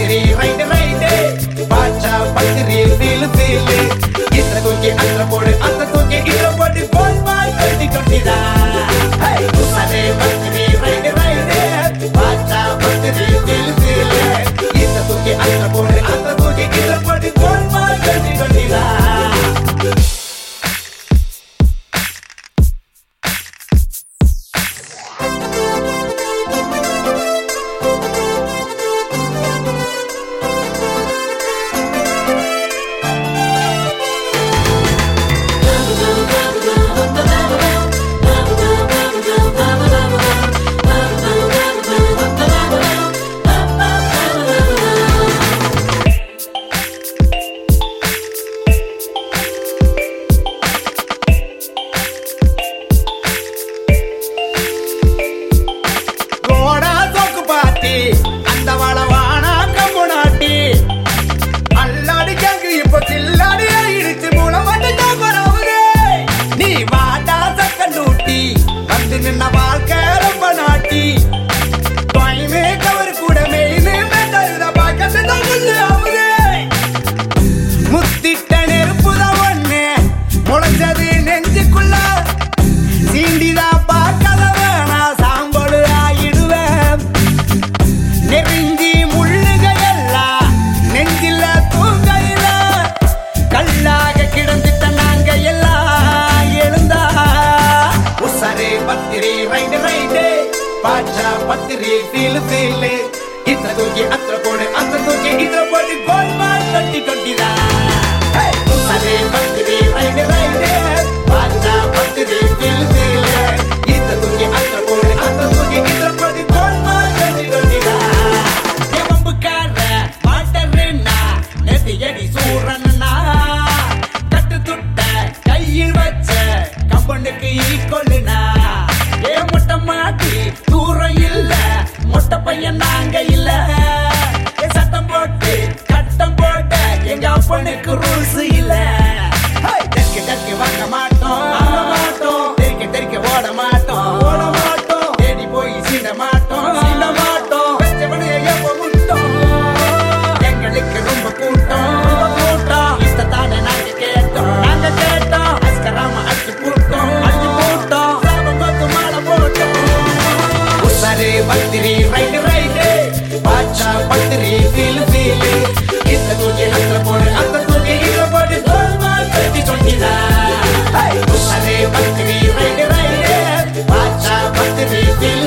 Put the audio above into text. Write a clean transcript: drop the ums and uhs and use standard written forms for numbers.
பத்திரி ride ride பாச்சா பத்திரி feel feel இത്ര தூக்கி அത്ര போடு அത്ര தூக்கி இത്ര போடு கோல் மால் கட்டி கட்டிடா ஹே உசரே பத்திரி ரைடு ரைடு பாச்சா பத்திரி ஃபீல் ஃபீல் இത്ര தூக்கி அത്ര போடு அത്ര தூக்கி இത്ര போடு கோல் மால் கட்டி கட்டிடா அந்த வளவானா கம்முனாட்டி அல்லாடி கேக்கு இப்ப சில்லாடி ஆயிடுச்சு மூலம் வந்து நீ வாடா சக்கண்டூட்டி வந்து நின்ன வாழ்க்கை ரொம்ப நாட்டி டைமே கவர் கூட மெயினே மேட்டருத பாக்கத்து தகுந்து அவரே முத்திட்ட நெருப்புதான் ஒண்ணு முளைச்சது நெஞ்சுக்குள்ள சீண்டிதான் பார்க்காத வேணா சாம்பொழு ஆயிடுவேன் நெருங்கி முள்ளுகையெல்லாம் நெஞ்சில தூங்கையில கல்லாக கிடந்துட்ட நாங்க எல்லாம் எழுந்தா உசரே பத்திரி ரைடு ரைடு பாச்சா பத்திரி ஃபீல் ஃபீல் இത്ര தூக்கி அത്ര போடு அത്ര தூக்கி இത്ര போடு கோல் மால் கட்டி கட்டிடா உசரே பத்திரி ரைடு ரைடு பாச்சா பத்திரி ஃபீல் ஃபீல் இത്ര தூக்கி அത്ര போடு அത്ര தூக்கி இത്ര போடு கோல் மால் கட்டி கட்டிடா எடி சூரன்னா கட்டு துட்ட கையில் வச்ச கம்பனுக்கு ஈக்கொள்ளுனா ஏ முட்டை மாட்டி தூரம் இல்ல மொட்டை பையன் நாங்க இல்ல சட்டம் போட்டு கட்டம் போட்ட எங்க அப்பனுக்கு ரூல்ஸ் இல்ல தெற்கு தெற்கு வாங்க மாட்டோம் தெற்கு தெற்கு ஓட மாட்டோம் தேடி போய் சீண்ட மாட்டோம் வச்சவனு எப்ப முட்டோம் எங்களுக்கு ரொம்ப கூட்டம் இஷ்டத்தானே நாங்க கேட்டோம் அஸ்கராம அடிச்சு போட்டோம் சாபம் கொத்து மாலை போட்டோம் உசரே பத்திரி ரைடு ரைடு பாச்சா பத்திரி ஃபீல் ஃபீல் இத்த தூக்கி அത്ര போடு அத்த தூக்கி இத போடு கோல் மால் கட்டி சொன்னிடா உசரே பத்திரி ரைடு ரைடு பாச்சா பத்திரி ஃபீல்